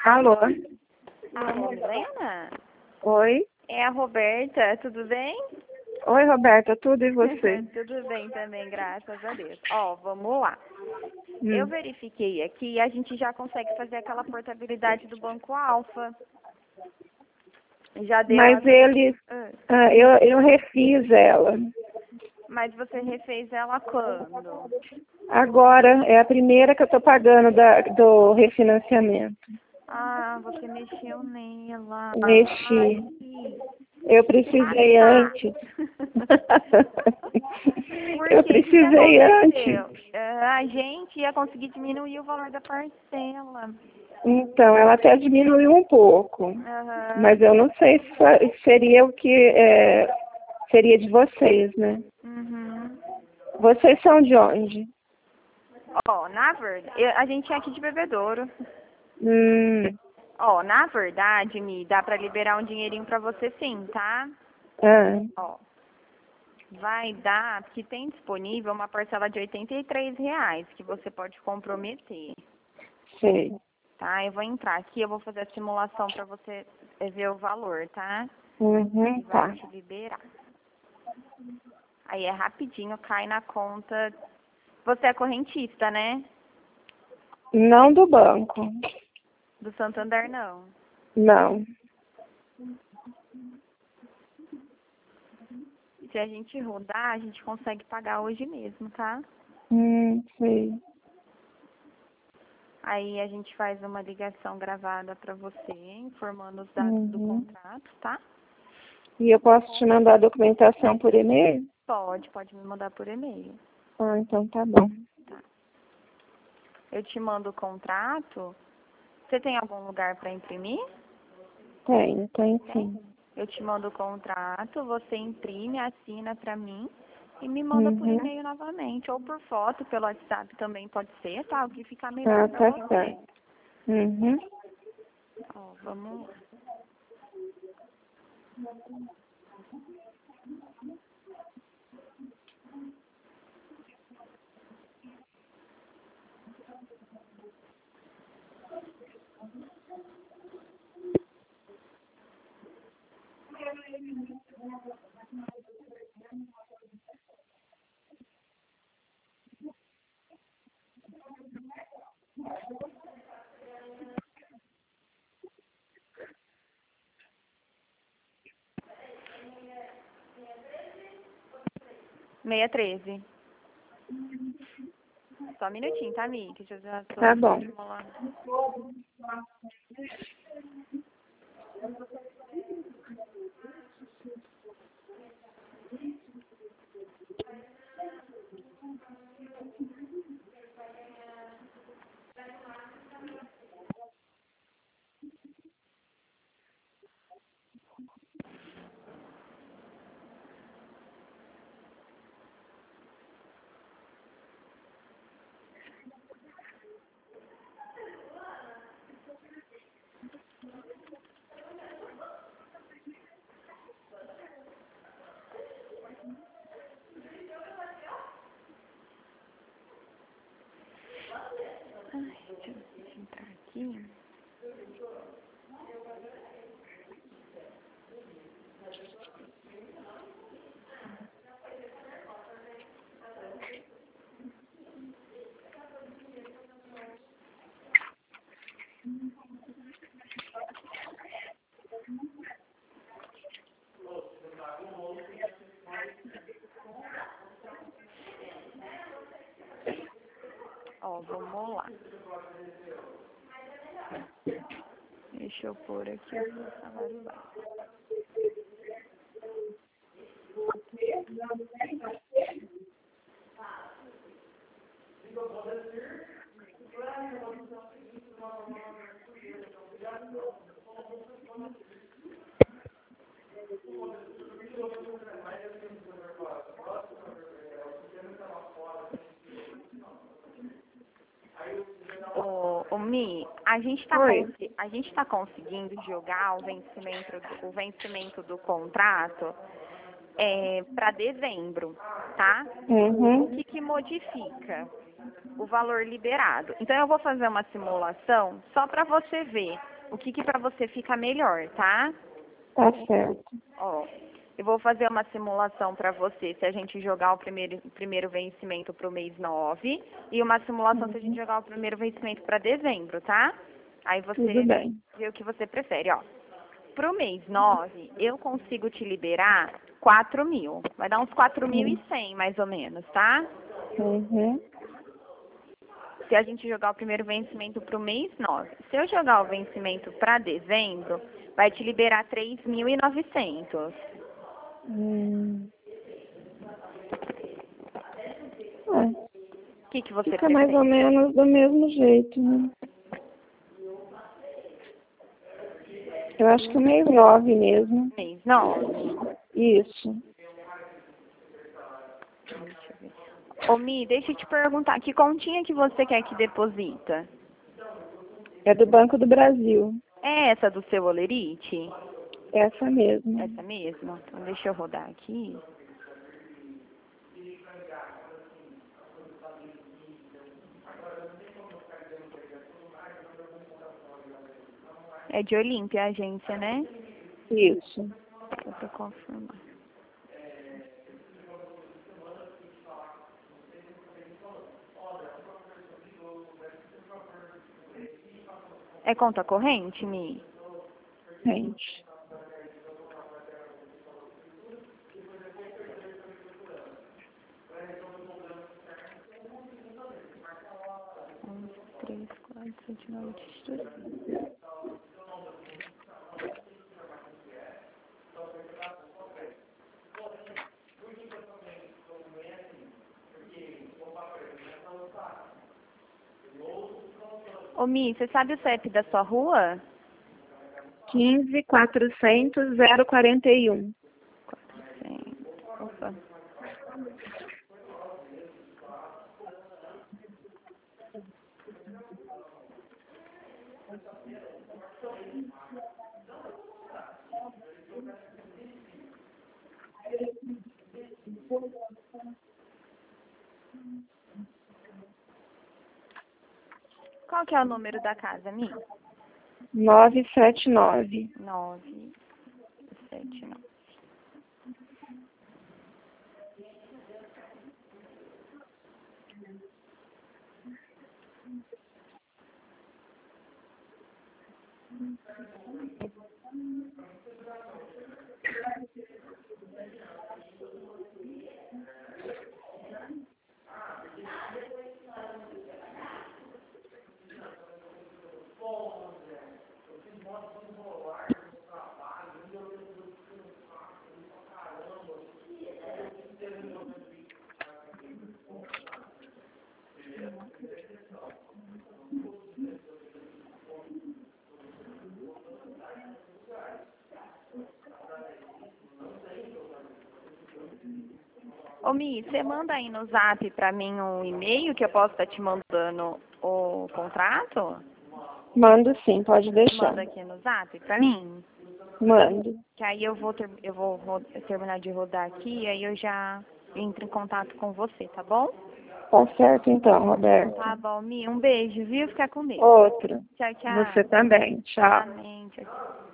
Alô? Alô, Milena? Oi? É a Roberta, tudo bem? Oi, Roberta, tudo e você? Tudo bem também, graças a Deus. Ó, vamos lá. Eu Hum. verifiquei aqui e a gente já consegue fazer aquela portabilidade do Banco Alfa. Já deu Mas eles... eu refiz ela. Mas você refez ela quando? Agora é a primeira que eu tô pagando do refinanciamento. Ah, você mexeu nela. Mexi. Ai, Eu precisei antes. por Eu quê? O que precisei aconteceu? antes. A gente ia conseguir diminuir o valor da parcela. Então, ela até diminuiu um pouco. Aham. Mas eu não sei se seria o que seria de vocês, né? Uhum. Vocês são de onde? Ó, na verdade, a gente é aqui de Bebedouro. Hum. Ó, na verdade, Mi, dá pra liberar um dinheirinho pra você sim, tá? Ah, Ó, vai dar, porque tem disponível uma parcela de R$ 83 que você pode comprometer, sei. tá? Eu vou entrar aqui, eu vou fazer a simulação pra você ver o valor, tá? Uhum, E vai tá. te liberar. Aí é rapidinho, cai na conta. Você é correntista, né? Não do banco. Do Santander, não. Não. Se a gente rodar, a gente consegue pagar hoje mesmo, tá? Sei. Aí a gente faz uma ligação gravada para você, informando os dados do Uhum. contrato, tá? E eu posso te mandar a documentação por e-mail? Pode me mandar por e-mail, Ah, então tá bom. tá? Eu te mando o contrato. Você tem algum lugar para imprimir? Tem sim. Eu te mando o contrato, você imprime, assina para mim e me manda por Uhum. e-mail novamente, ou por foto, pelo WhatsApp também pode ser, tá? O que ficar melhor Ah, para tá você. certo. Uhum. Ó, vamos lá. Meia 13. Só um minutinho, tá, Mi? Que eu já tô Tá bom. simulando. Ai, deixa eu entrar aqui. Ó, vamos lá. Deixa eu pôr aqui o seu salário base. Ô, Mi, Oi. a gente tá conseguindo jogar o vencimento do contrato para dezembro, tá? O Uhum. que modifica? O valor liberado. Então eu vou fazer uma simulação só para você ver o que para você fica melhor, tá? Tá certo. Ó, eu vou fazer uma simulação para você se a gente jogar o primeiro vencimento para o mês 9 e uma simulação se a gente jogar o primeiro vencimento para dezembro, tá? Aí você Tudo bem. vê o que você prefere, ó. Para o mês 9, eu consigo te liberar 4.000. Vai dar uns 4.100, mais ou menos, tá? Uhum. Se a gente jogar o primeiro vencimento para o mês 9. Se eu jogar o vencimento para dezembro, vai te liberar 3.900. O que você Fica prefere? mais ou menos do mesmo jeito, né? Eu acho que o mês 9 mesmo. Mês 9. Isso. Ô, Mi, deixa eu te perguntar, que continha que você quer que deposita? É do Banco do Brasil. É essa do seu Olerite? Essa mesmo. Essa mesmo? Então deixa eu rodar aqui. É de Olímpia a agência, né? Isso. Só pra confirmar. É conta corrente, Mi? Gente. Um, 3, 4, 7, 9, 10. Ô, Mi, você sabe o CEP da sua rua? 15.400.041. 400. Opa. Qual que é o número da casa, Mi? 979. 979. Ô, Mi, você manda aí no Zap pra mim um e-mail que eu posso estar te mandando o contrato? Mando sim, pode deixar. Manda aqui no Zap pra mim. Mando. Que aí eu vou terminar de rodar aqui e aí eu já entro em contato com você, tá bom? Tá certo então, Roberto. Tá bom, Mi. Um beijo, viu? Fica com Deus. Outro. Tchau, tchau. Você também. Tchau. Amém. Tchau, tchau.